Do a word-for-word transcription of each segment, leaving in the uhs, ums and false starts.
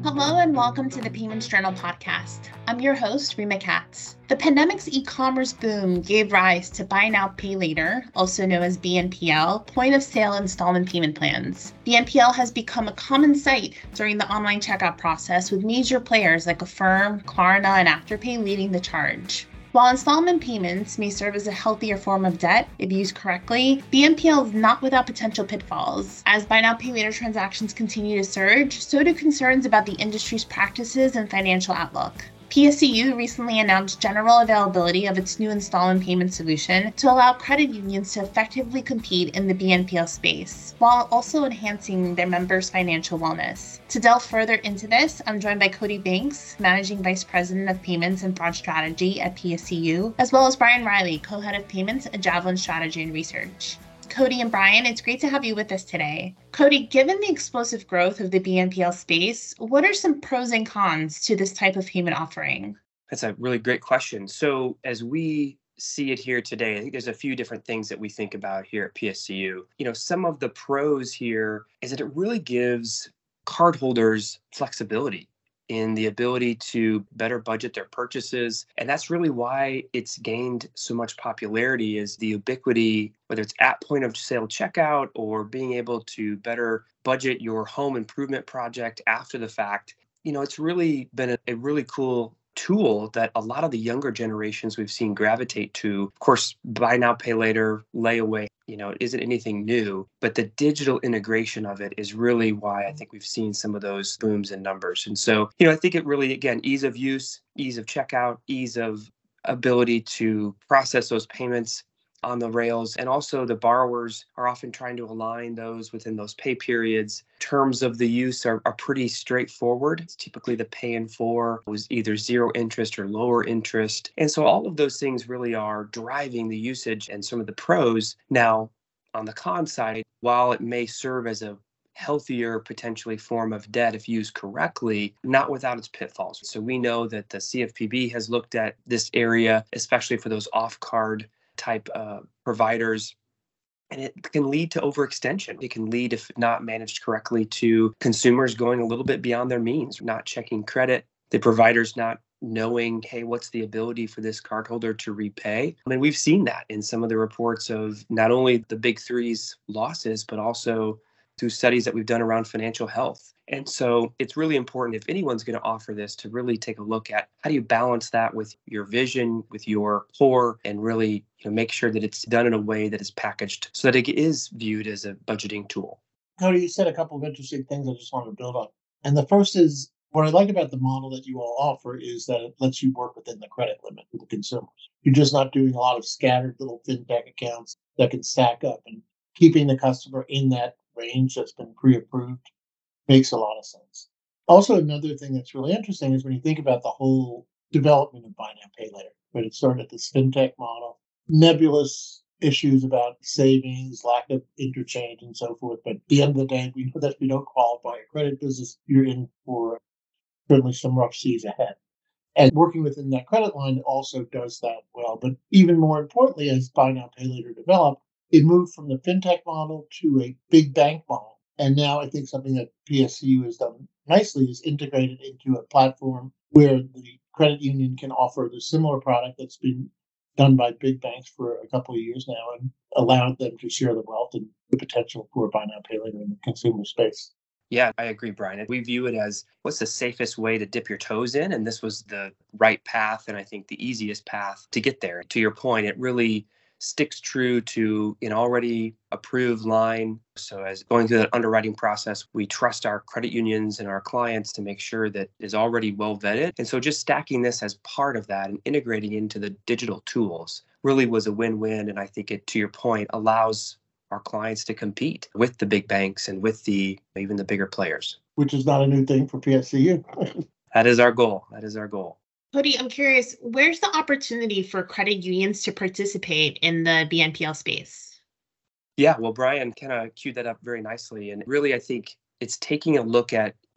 Hello and welcome to the Payments Journal podcast. I'm your host, Rima Katz. The pandemic's e-commerce boom gave rise to Buy Now, Pay Later, also known as B N P L, point-of-sale installment payment plans. B N P L has become a common sight during the online checkout process, with major players like Affirm, Klarna, and Afterpay leading the charge. While installment payments may serve as a healthier form of debt if used correctly, B N P L is not without potential pitfalls. As Buy Now, Pay Later transactions continue to surge, so do concerns about the industry's practices and financial outlook. P S E U recently announced general availability of its new installment payment solution to allow credit unions to effectively compete in the B N P L space, while also enhancing their members' financial wellness. To delve further into this, I'm joined by Cody Banks, Managing Vice President of Payments and Fraud Strategy at P S E U, as well as Brian Riley, Co-Head of Payments at Javelin Strategy and Research. Cody and Brian, it's great to have you with us today. Cody, given the explosive growth of the B N P L space, what are some pros and cons to this type of payment offering? That's a really great question. So as we see it here today, I think there's a few different things that we think about here at P S E U. You know, some of the pros here is that it really gives cardholders flexibility in the ability to better budget their purchases. And that's really why it's gained so much popularity, is the ubiquity, whether it's at point of sale checkout or being able to better budget your home improvement project after the fact. You know, it's really been a, a really cool tool that a lot of the younger generations we've seen gravitate to. Of course, buy now, pay later, layaway, you know, it isn't anything new, but the digital integration of it is really why I think we've seen some of those booms in numbers. And so, you know, I think it really, again, ease of use, ease of checkout, ease of ability to process those payments on the rails. And also the borrowers are often trying to align those within those pay periods. Terms of the use are, are pretty straightforward. It's typically the pay in four was either zero interest or lower interest. And so all of those things really are driving the usage and some of the pros. Now, on the con side, while it may serve as a healthier potentially form of debt if used correctly, not without its pitfalls. So we know that the C F P B has looked at this area, especially for those off-card type uh, providers, and it can lead to overextension. It can lead, if not managed correctly, to consumers going a little bit beyond their means, not checking credit, the providers not knowing, hey, what's the ability for this cardholder to repay? I mean, we've seen that in some of the reports of not only the big three's losses, but also through studies that we've done around financial health. And so it's really important, if anyone's going to offer this, to really take a look at how do you balance that with your vision, with your core, and really, you know, make sure that it's done in a way that is packaged so that it is viewed as a budgeting tool. Cody, you said a couple of interesting things I just wanted to build on. And the first is, what I like about the model that you all offer is that it lets you work within the credit limit for the consumers. You're just not doing a lot of scattered little fintech accounts that can stack up, and keeping the customer in that range that's been pre-approved makes a lot of sense. Also, another thing that's really interesting is when you think about the whole development of buy now, pay later, but it started at this fintech model, nebulous issues about savings, lack of interchange, and so forth. But at the end of the day, we know that if you don't qualify a credit business, you're in for certainly some rough seas ahead. And working within that credit line also does that well. But even more importantly, as buy now, pay later developed, it moved from the fintech model to a big bank model. And now I think something that P S E U has done nicely is integrated into a platform where the credit union can offer the similar product that's been done by big banks for a couple of years now, and allow them to share the wealth and the potential for buy now, pay later in the consumer space. Yeah, I agree, Brian. We view it as what's the safest way to dip your toes in? And this was the right path, and I think the easiest path to get there. To your point, it really sticks true to an already approved line. So as going through that underwriting process, we trust our credit unions and our clients to make sure that is already well vetted. And so just stacking this as part of that and integrating into the digital tools really was a win-win. And I think it, to your point, allows our clients to compete with the big banks and with the even the bigger players. Which is not a new thing for P S E U. That is our goal. That is our goal. Cody, I'm curious, where's the opportunity for credit unions to participate in the B N P L space? Yeah, well, Brian kind of queued that up very nicely. And really, I think it's taking a look at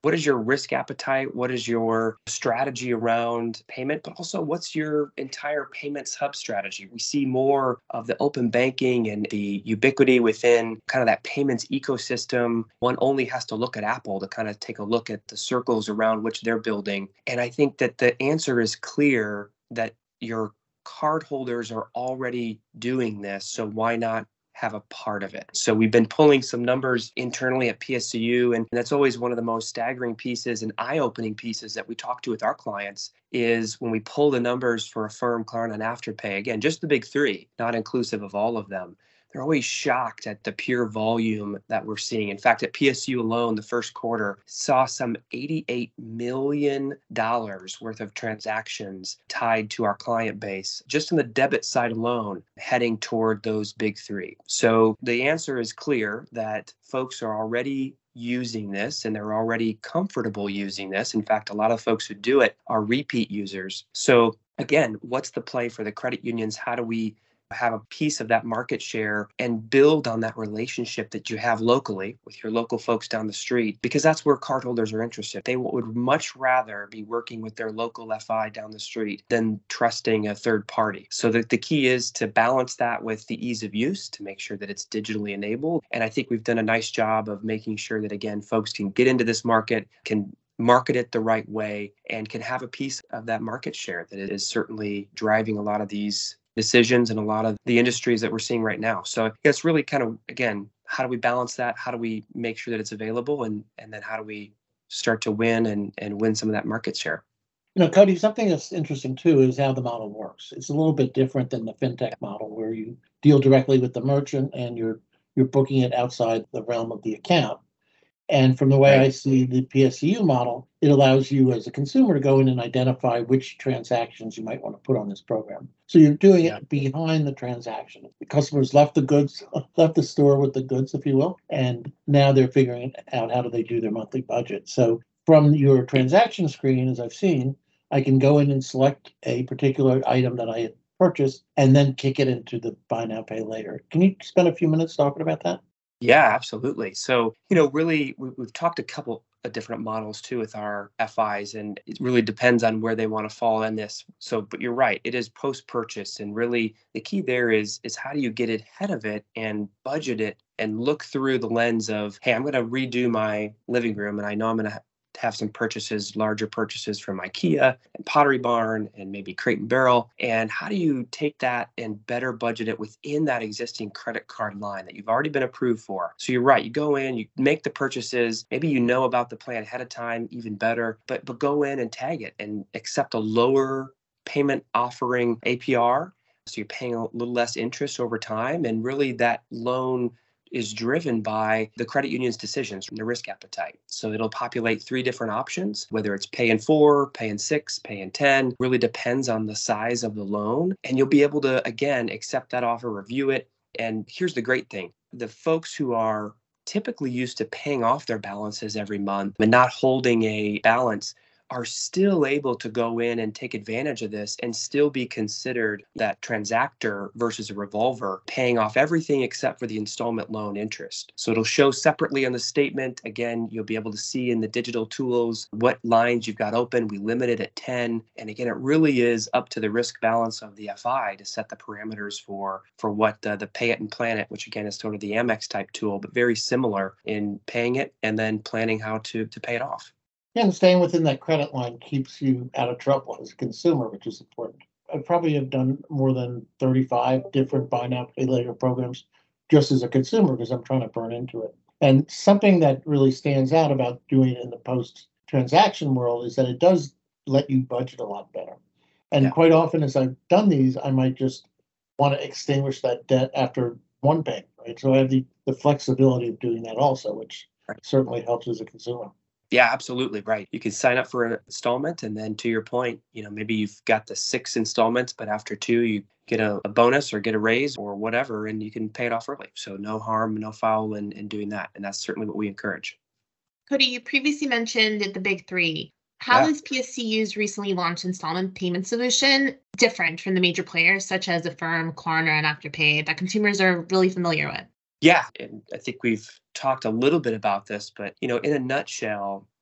what is your risk appetite? What is your strategy around payment? But also, what's your entire payments hub strategy? We see more of the open banking and the ubiquity within kind of that payments ecosystem. One only has to look at Apple to kind of take a look at the circles around which they're building. And I think that the answer is clear that your cardholders are already doing this. So why not have a part of it? So we've been pulling some numbers internally at P S C U, and that's always one of the most staggering pieces and eye-opening pieces that we talk to with our clients is when we pull the numbers for Affirm, Klarna, and Afterpay. Again, just the big three, not inclusive of all of them. They're always shocked at the pure volume that we're seeing. In fact, at P S U alone, the first quarter saw some eighty-eight million dollars worth of transactions tied to our client base, just on the debit side alone, heading toward those big three. So the answer is clear that folks are already using this and they're already comfortable using this. In fact, a lot of folks who do it are repeat users. So again, what's the play for the credit unions? How do we have a piece of that market share and build on that relationship that you have locally with your local folks down the street? Because that's where cardholders are interested. They would much rather be working with their local F I down the street than trusting a third party. So the, the key is to balance that with the ease of use to make sure that it's digitally enabled. And I think we've done a nice job of making sure that, again, folks can get into this market, can market it the right way, and can have a piece of that market share that is certainly driving a lot of these decisions and a lot of the industries that we're seeing right now. So it's really kind of, again, how do we balance that? How do we make sure that it's available? And and then how do we start to win and, and win some of that market share? You know, Cody, something that's interesting too is how the model works. It's a little bit different than the fintech model where you deal directly with the merchant and you're you're booking it outside the realm of the account. And from the way Right. I see the P S C U model, it allows you as a consumer to go in and identify which transactions you might want to put on this program. So you're doing Yeah. it behind the transaction. The customers left the goods, left the store with the goods, if you will, and now they're figuring out how do they do their monthly budget. So from your transaction screen, as I've seen, I can go in and select a particular item that I had purchased and then kick it into the buy now, pay later. Can you spend a few minutes talking about that? Yeah, absolutely. So, you know, really, we, we've talked a couple of different models too with our F Is, and it really depends on where they want to fall in this. So, but you're right, it is post-purchase, and really the key there is is how do you get ahead of it and budget it and look through the lens of, hey, I'm going to redo my living room, and I know I'm going to have some purchases, larger purchases from IKEA and Pottery Barn and maybe Crate and Barrel. And how do you take that and better budget it within that existing credit card line that you've already been approved for? So you're right, you go in, you make the purchases, maybe you know about the plan ahead of time, even better, but but go in and tag it and accept a lower payment offering A P R. So you're paying a little less interest over time. And really that loan is driven by the credit union's decisions from the risk appetite. So it'll populate three different options, whether it's pay in four, pay in six, pay in ten, really depends on the size of the loan. And you'll be able to, again, accept that offer, review it. And here's the great thing. The folks who are typically used to paying off their balances every month and not holding a balance are still able to go in and take advantage of this and still be considered that transactor versus a revolver, paying off everything except for the installment loan interest. So it'll show separately on the statement. Again, you'll be able to see in the digital tools what lines you've got open. We limit it at ten. And again, it really is up to the risk balance of the F I to set the parameters for, for what uh, the Pay It and Plan It, which again is sort of the Amex type tool, but very similar in paying it and then planning how to, to pay it off. Yeah, and staying within that credit line keeps you out of trouble as a consumer, which is important. I probably have done more than thirty-five different buy now, pay later programs just as a consumer because I'm trying to burn into it. And something that really stands out about doing it in the post-transaction world is that it does let you budget a lot better. And Yeah. quite often as I've done these, I might just want to extinguish that debt after one payment, right? So I have the, the flexibility of doing that also, which Right. certainly helps as a consumer. Yeah, absolutely right. You can sign up for an installment, and then to your point, you know, maybe you've got the six installments, but after two, you get a, a bonus or get a raise or whatever, and you can pay it off early. So no harm, no foul in, in doing that. And that's certainly what we encourage. Cody, you previously mentioned the big three. How Yeah. is P S C U's recently launched installment payment solution different from the major players such as Affirm, Klarna, and Afterpay that consumers are really familiar with? Yeah, and I think we've talked a little bit about this, but you know, in a nutshell,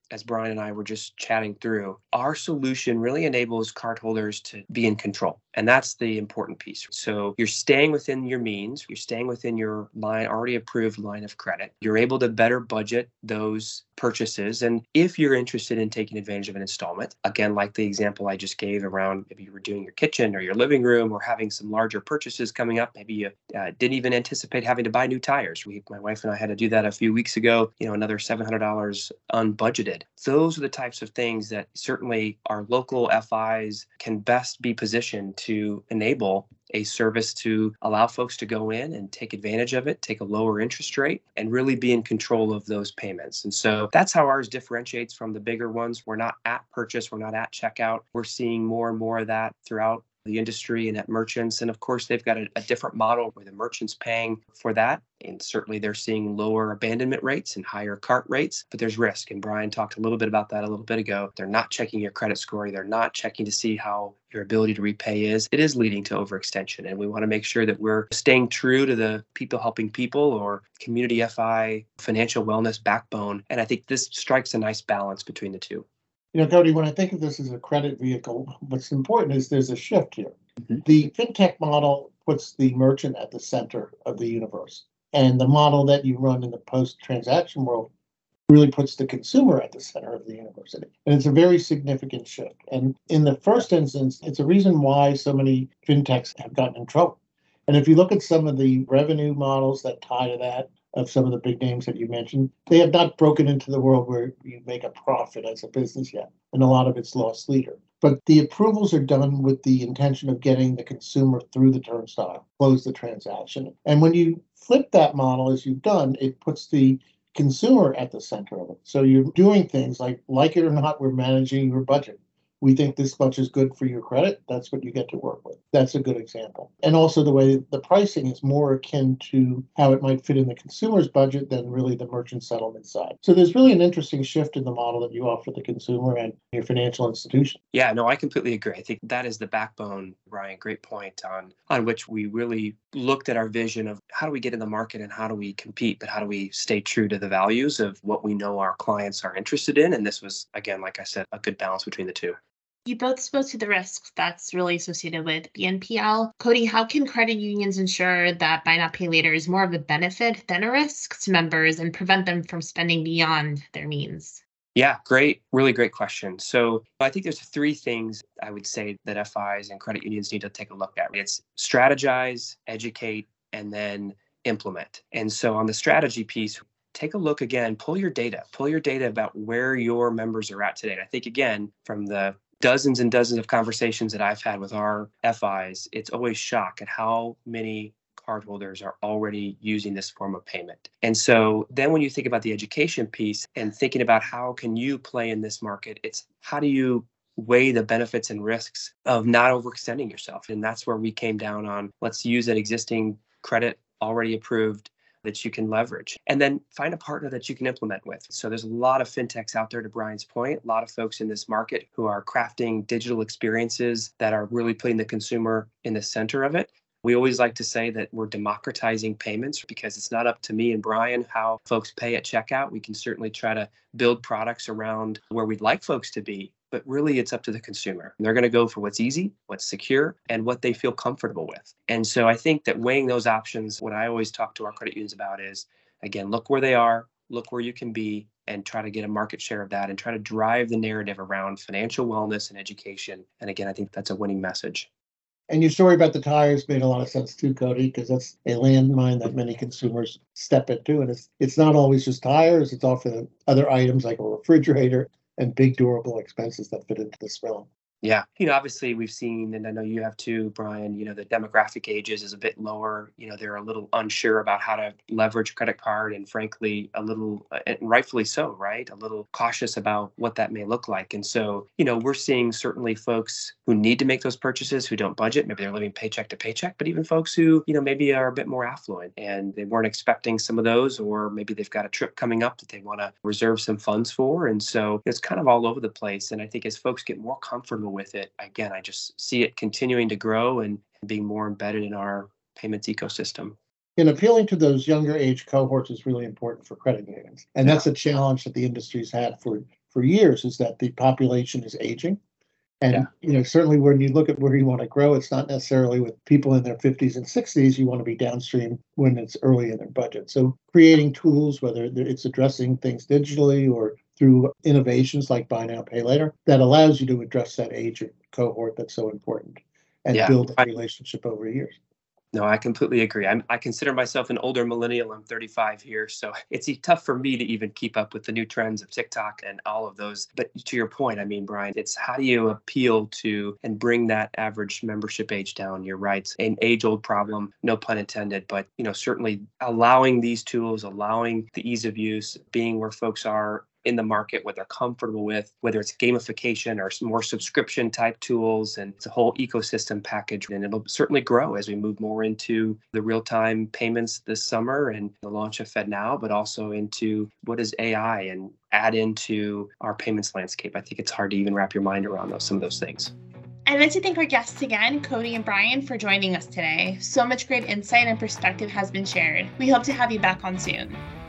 as Brian and I were just chatting through, our solution really enables cardholders to be in control. And that's the important piece. So you're staying within your means, you're staying within your line, already approved line of credit. You're able to better budget those purchases. And if you're interested in taking advantage of an installment, again, like the example I just gave around maybe you were doing your kitchen or your living room or having some larger purchases coming up, maybe you uh, didn't even anticipate having to buy new tires. We, my wife and I had to do that a few weeks ago, you know, another seven hundred dollars unbudgeted. Those are the types of things that certainly our local F Is can best be positioned to enable a service to allow folks to go in and take advantage of it, take a lower interest rate, and really be in control of those payments. And so that's how ours differentiates from the bigger ones. We're not at purchase, we're not at checkout. We're seeing more and more of that throughout the industry and at merchants. And of course, they've got a, a different model where the merchant's paying for that. And certainly they're seeing lower abandonment rates and higher cart rates, but there's risk. And Brian talked a little bit about that a little bit ago. They're not checking your credit score. They're not checking to see how your ability to repay is. It is leading to overextension. And we want to make sure that we're staying true to the people helping people or community F I financial wellness backbone. And I think this strikes a nice balance between the two. You know, Cody, when I think of this as a credit vehicle, what's important is there's a shift here. Mm-hmm. The fintech model puts the merchant at the center of the universe. And the model that you run in the post-transaction world really puts the consumer at the center of the universe. And it's a very significant shift. And in the first instance, it's a reason why so many fintechs have gotten in trouble. And if you look at some of the revenue models that tie to that, of some of the big names that you mentioned, they have not broken into the world where you make a profit as a business yet. And a lot of it's lost leader. But the approvals are done with the intention of getting the consumer through the turnstile, close the transaction. And when you flip that model, as you've done, it puts the consumer at the center of it. So you're doing things like, like it or not, we're managing your budget. We think this much is good for your credit. That's what you get to work with. That's a good example. And also the way the pricing is more akin to how it might fit in the consumer's budget than really the merchant settlement side. So there's really an interesting shift in the model that you offer the consumer and your financial institution. Yeah, no, I completely agree. I think that is the backbone, Brian. Great point on, on which we really looked at our vision of how do we get in the market and how do we compete, but how do we stay true to the values of what we know our clients are interested in. And this was, again, like I said, a good balance between the two. You both spoke to the risks that's really associated with B N P L. Cody, how can credit unions ensure that buy now, pay later is more of a benefit than a risk to members and prevent them from spending beyond their means? Yeah, great, really great question. So I think there's three things I would say that F Is and credit unions need to take a look at. It's strategize, educate, and then implement. And so on the strategy piece, take a look again, pull your data, pull your data about where your members are at today. And I think, again, from the dozens and dozens of conversations that I've had with our F Is, it's always shock at how many cardholders are already using this form of payment. And so then when you think about the education piece and thinking about how can you play in this market, it's how do you weigh the benefits and risks of not overextending yourself? And that's where we came down on, let's use an existing credit already approved that you can leverage, and then find a partner that you can implement with. So there's a lot of fintechs out there, to Brian's point, a lot of folks in this market who are crafting digital experiences that are really putting the consumer in the center of it. We always like to say that we're democratizing payments because it's not up to me and Brian how folks pay at checkout. We can certainly try to build products around where we'd like folks to be, but really it's up to the consumer. They're going to go for what's easy, what's secure, and what they feel comfortable with. And so I think that weighing those options, what I always talk to our credit unions about is, again, look where they are, look where you can be, and try to get a market share of that and try to drive the narrative around financial wellness and education. And again, I think that's a winning message. And your story about the tires made a lot of sense too, Cody, because that's a landmine that many consumers step into. And it's it's not always just tires, it's often other items like a refrigerator and big durable expenses that fit into this realm. Yeah. You know, obviously we've seen, and I know you have too, Brian, you know, the demographic ages is a bit lower. You know, they're a little unsure about how to leverage a credit card and frankly, a little, and rightfully so, right? A little cautious about what that may look like. And so, you know, we're seeing certainly folks who need to make those purchases, who don't budget, maybe they're living paycheck to paycheck, but even folks who, you know, maybe are a bit more affluent and they weren't expecting some of those, or maybe they've got a trip coming up that they want to reserve some funds for. And so it's kind of all over the place. And I think as folks get more comfortable with it, again, I just see it continuing to grow and being more embedded in our payments ecosystem. And appealing to those younger age cohorts is really important for credit unions. And that's a challenge that the industry's had for, for years is that the population is aging. And, Yeah. you know, certainly when you look at where you want to grow, it's not necessarily with people in their fifties and sixties. You want to be downstream when it's early in their budget. So creating tools, whether it's addressing things digitally or through innovations like buy now, pay later, that allows you to address that age cohort that's so important and Yeah. build a relationship over years. No, I completely agree. I'm, I consider myself an older millennial. I'm thirty-five here, so it's tough for me to even keep up with the new trends of TikTok and all of those. But to your point, I mean, Brian, it's how do you appeal to and bring that average membership age down? You're right. It's an age-old problem, no pun intended, but you know, certainly allowing these tools, allowing the ease of use, being where folks are in the market, what they're comfortable with, whether it's gamification or more subscription type tools, and it's a whole ecosystem package. And it'll certainly grow as we move more into the real-time payments this summer and the launch of FedNow, but also into what is A I and add into our payments landscape. I think it's hard to even wrap your mind around those, some of those things. I'd like to thank our guests again, Cody and Brian, for joining us today. So much great insight and perspective has been shared. We hope to have you back on soon.